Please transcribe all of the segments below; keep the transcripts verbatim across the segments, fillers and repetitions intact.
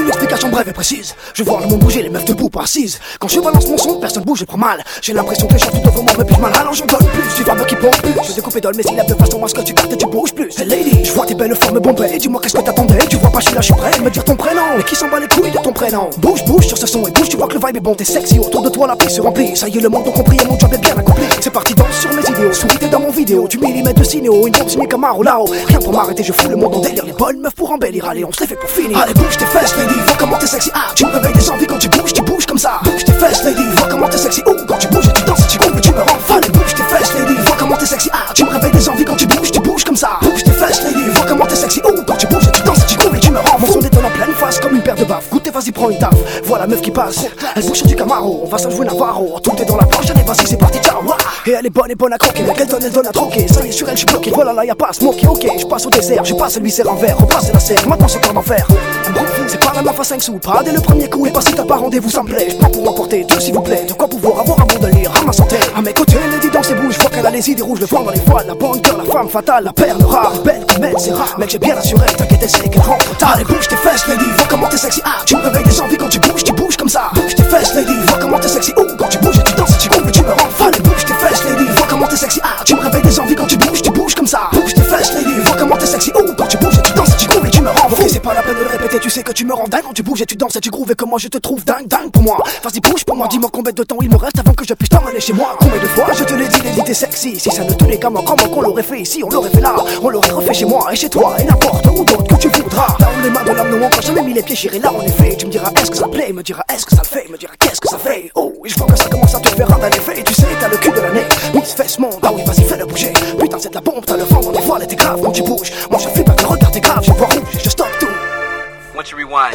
explication brève et précise. Je vois le monde bouger, les meufs debout pas assises. Quand je balance mon son, personne bouge, je prends mal. J'ai l'impression que les gens tout devant moi me piquent mal. Alors j'en donne plus, tu verbe qui pompe plus. Je découpe et donne mes syllabes de façon à ce que tu captes et tu bouges plus. Hey lady, je vois tes belles formes bombées. Dis-moi qu'est-ce que t'attendais. Tu vois pas, je suis là, je suis prêt. Me dire ton prénom. Et qui s'en bat les couilles de ton prénom. Bouge, bouge sur ce son et bouge, tu vois que le vibe est bon. T'es sexy, autour de toi la piste se remplit. Ça y est, le monde a compris et mon job est bien accompli. C'est parti, danse sur mes idéaux. Souris t'es dans mon vidéo. Du millimètre de cinéo. Une bombe signée comme Maro là-haut. Rien pour m'arrêter, je fous le monde en délire. Les bonnes meufs pour embellir. Allez, on se les fait pour finir. Allez, bouge tes fesses, lady. Vois comment t'es sexy. Ah, tu me réveilles des envies quand tu bouges, tu bouges comme ça. Bouge tes fesses, lady. Vois comment t'es sexy. Oh, quand tu bouges et tu danses, tu grooves et tu me rends folle. Allez, bouge tes fesses, lady. Vois comment t'es sexy. Ah, tu me réveilles des envies quand tu bouges, tu bouges comme ça. Bouge tes fesses, lady. Vois comment t'es sexy. Oh, quand tu bouges et tu danses, tu grooves et tu me rends. Mon son détonne en pleine face comme une paire de baffes. Goûtez, vas-y, prends une taf. Voilà meuf qui passe. Elle bouge sur du Camaro. On va s'en jouer Navarro. Tout est dans la poche, allez, vas-y, c'est parti, ciao. Et elle est bonne et bonne à croquer. Elle donne, elle donne à troquer. Ça y est, sur elle, je suis bloqué. Voilà, là, y'a pas à se moquer. Ok, je passe au dessert. Je passe, lui sert un verre. Repasse la serre. Maintenant, c'est temps d'en faire. C'est pas la meuf à cinq sous. Pas dès le premier coup. Et pas si t'as pas rendez-vous, ça me plaît. Je prends pour emporter tout, s'il vous plaît. De quoi pouvoir avoir un bon délire à ma santé. À mes côtés, Lady dans ses bouches. Je vois qu'elle a les idées rouges. Le vent dans les voiles. La bonne cœur, la femme fatale. La perle rare. Belle comme elle, c'est rare. Mec, j'ai bien assuré. T'inquiète, elle sait qu'elle rentre tard. Allez, bouge tes fesses, Lady. Vois comment t'es sexy. Ah, tu me réveilles des envies quand tu bouges, tu bouges comme ça. Bouge tes fesses, Lady. Vois comment t'es sexy. Oh, quand tu bouges et tu danses, tu grooves et tu me rends folle. Allez, bouge tes fesses, Lady. Vois comment t'es sexy. Ah, tu me réveilles des envies quand tu bouges, tu bouges comme ça. Bouge tes fesses, Lady. Vois comment t'es sexy. Oh, quand tu bouges et tu danses, tu grooves et tu me rends fou. C'est pas la peine de le répéter, tu sais que tu me rends dingue quand tu bouges et tu danses et tu grooves et que moi je te trouve dingue, dingue pour moi. Vas-y, bouge pour moi, dis-moi combien de temps il me reste avant que je puisse t'emmener chez moi. Combien de fois je te l'ai dit, Lady, t'es sexy. Si ça ne tenait qu'à moi, comment qu'on l'aurait fait ici, on l'aurait fait là, on l'aurait refait chez moi et chez toi et n'importe où d'autre que tu voudras. Là où les mains de l'homme n'ont encore jamais mis les pieds, j'irai là en effet. Tu me diras est-ce que ça plaît, me diras est-ce que ça le fait, me diras qu'est-ce que ça fait. Oh, et je vois que ça commence à te faire un effet. Tu sais, t'as le cul de l'année, Miss Fesse monte, ah oui, vas-y, fais-le bouger. Putain, c'est de la bombe, t'as le vent dans les voiles et t'es grave quand tu bouges. Moi je flippe avec le regard, t'es grave, je vois rouge et je stoppe tout. Once you rewind.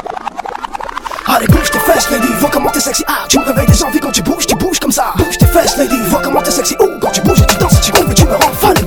Allez, bouge tes fesses, Lady, vois comment t'es sexy. Ah, tu me réveilles des envies quand tu bouges, tu bouges comme ça. Bouge tes fesses, Lady, vois comment t'es sexy. Oh, quand tu bouges et tu danses, tu grooves et tu me rends folle.